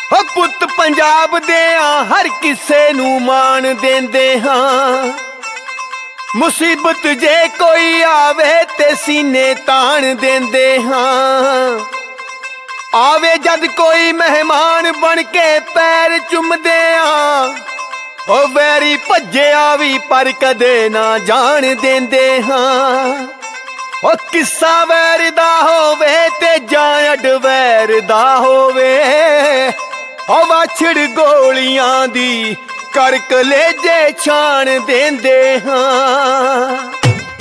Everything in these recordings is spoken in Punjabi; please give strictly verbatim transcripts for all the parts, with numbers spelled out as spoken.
ਹੋ ਪੁੱਤ ਪੰਜਾਬ ਦੇ ਆ ਹਰ ਕਿਸੇ ਨੂੰ ਮਾਣ ਦਿੰਦੇ ਹਾਂ। ਮੁਸੀਬਤ ਜੇ ਕੋਈ ਆਵੇ ਤੇ ਸੀਨੇ ਤਾਣ ਦਿੰਦੇ ਹਾਂ। ਆਵੇ ਜਦ ਕੋਈ ਮਹਿਮਾਨ ਬਣ ਕੇ ਪੈਰ ਚੁੰਮਦੇ ਆ। ਉਹ ਵੈਰੀ ਭੱਜਿਆ ਵੀ ਪਰ ਕਦੇ ਨਾ ਜਾਣ ਦਿੰਦੇ ਹਾਂ। ਉਹ ਕਿੱਸਾ ਵੈਰ ਦਾ ਹੋਵੇ ਤੇ ਜਾਂ ਅਡਵੈਰ ਦਾ ਹੋਵੇ। ਉਹ ਵਾਛੜ ਗੋਲੀਆਂ ਦੀ ਕਰ ਕਲੇਜੇ ਛਾਣ ਦਿੰਦੇ ਹਾਂ।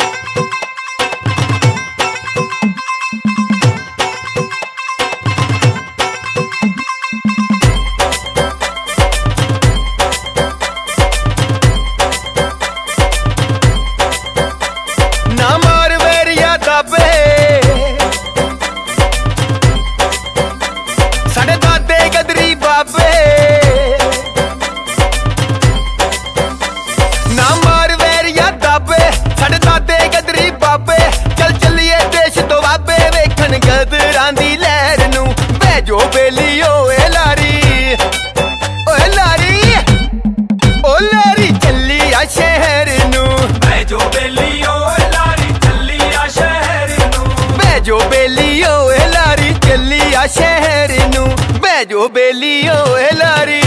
ਗਦਰਾਂ ਦੀ ਲਹਿਰ ਨੂੰ ਭੇਜੋ ਬੇਲੀ ਓਏ ਲਾਰੀ। ਓਏ ਲਾਰੀ ਓ ਲਾਰੀ ਚੱਲੀ ਆ ਸ਼ਹਿਰ ਨੂੰ। ਭੇਜੋ ਬੇਲੀ ਓਏ ਲਾਰੀ ਚੱਲੀ ਆ ਸ਼ਹਿਰ ਨੂੰ। ਭੇਜੋ ਬੇਲੀ ਓਏ ਲਾਰੀ ਚੱਲੀ ਆ ਸ਼ਹਿਰ ਨੂੰ। ਭੇਜੋ ਬੇਲੀ ਓਏ ਲਾਰੀ।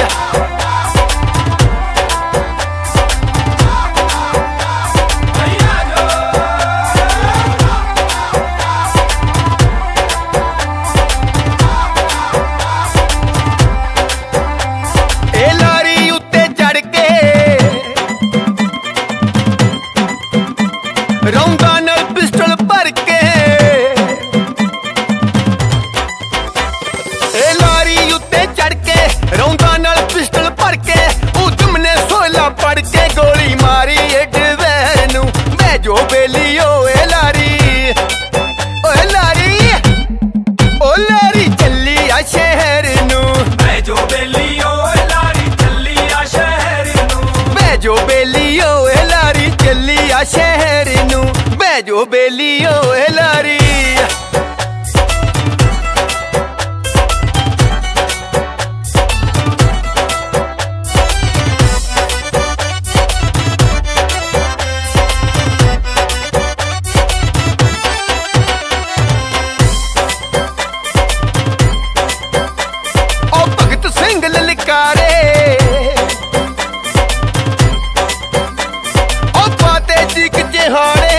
ਰੌਂਦਾ ਨਾਲ ਪਿਸਟਲ ਭਰ ਕੇ ਇਹ ਲਾਰੀ ਉੱਤੇ ਚੜ ਕੇ ਰੌਂਦਾ ਨਾਲ ਪਿਸਟਲ ਭਰ ਕੇ ਉਦਮ ਨੇ ਸੋਲਾ ਪੜ ਕੇ ਗੋਲੀ ਮਾਰੀ ਐਡਵੈਰ ਨੂੰ। ਭੇਜੋ ਬੇਲੀ ਓਏ ਲਾਰੀ। ਓਏ ਲਾਰੀ ਓ ਲਾਰੀ ਚੱਲੀ ਆ ਸ਼ਹਿਰ ਨੂੰ। ਭੇਜੋ ਬੇਲੀ ਓਏ ਲਾਰੀ ਚੱਲੀ ਆ ਸ਼ਹਿਰ ਨੂੰ। ਭੇਜੋ ਬੇਲੀ ਓਏ ਲਾਰੀ ਚੱਲੀ ਆ ਸ਼ਹਿਰ ਨੂੰ। ਭੇਜੋ ਬੇਲੀ ਓਏ ਲਾਰੀ। ਓ ਭਗਤ ਸਿੰਘ ਲਲਕਾਰੇ ਓ ਫਤਿਹ ਜੀ ਕਚਹਾੜੇ।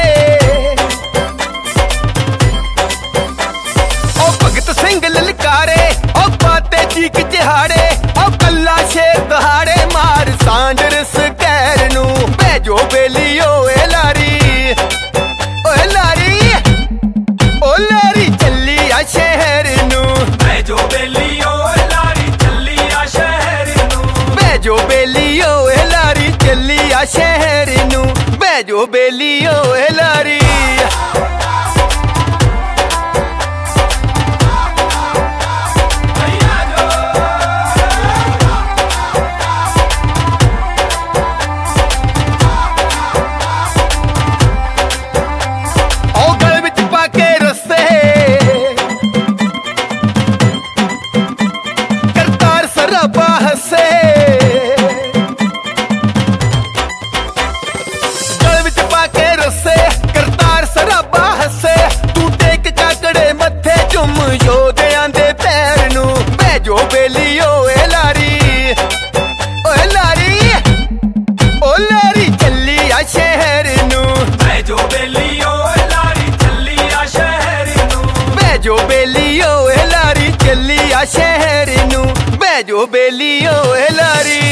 ਸਿੰਘ ਲਲਕਾਰੇ ਓ ਫਤਿਹ ਜੀ ਕਚਹਾੜੇ। ਓ ਕੱਲਾ ਸ਼ੇਰ ਦਹਾੜੇ ਮਾਰ ਸਾਂਡਰਸ ਕਹਿਰ ਨੂੰ। ਭੇਜੋ ਬੇਲੀ ਓਏ ਲਾਰੀ। ਓਏ ਲਾਰੀ ਓ ਲਾਰੀ ਚੱਲੀ ਆ ਸ਼ਹਿਰ ਨੂੰ। ਭੇਜੋ ਬੇਲੀ ਓਏ ਲਾਰੀ ਚੱਲੀ ਆ ਸ਼ਹਿਰ ਨੂੰ। ਭੇਜੋ ਬੇਲੀ ਓਏ ਲਾਰੀ ਚੱਲੀ ਆ ਸ਼ਹਿਰ ਨੂੰ। ਭੇਜੋ ਬੇਲੀ ਓਏ ਲਾਰੀ। ਯੋਧਿਆਂ ਦੇ ਪੈਰ ਨੂੰ। ਭੇਜੋ ਬੇਲੀ ਓਏ ਲਾਰੀ। ਓਏ ਲਾਰੀ ਓ ਲਾਰੀ ਚੱਲੀ ਆ ਸ਼ਹਿਰ ਨੂੰ। ਭੇਜੋ ਬੇਲੀ ਓਏ ਲਾਰੀ ਚੱਲੀ ਆ ਸ਼ਹਿਰ ਨੂੰ। ਭੇਜੋ ਬੇਲੀ ਓਏ ਲਾਰੀ ਚੱਲੀ ਆ ਸ਼ਹਿਰ ਨੂੰ। ਭੇਜੋ ਬੇਲੀ ਓਏ ਲਾਰੀ।